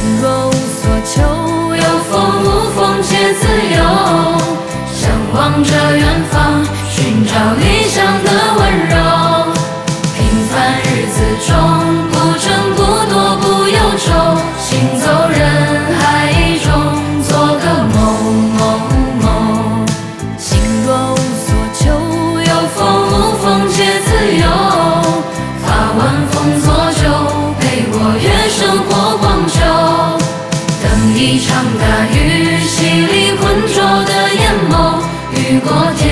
若无所求，有风无风皆自由。向往着远方，寻找理想的温柔。平凡日子中，不争不夺不忧愁，行走人海中，做个梦。心若无所求，有风无风皆自由。发晚风作酒，陪我月生活光秋。等一场大雨，洗礼浑浊的眼眸，雨过天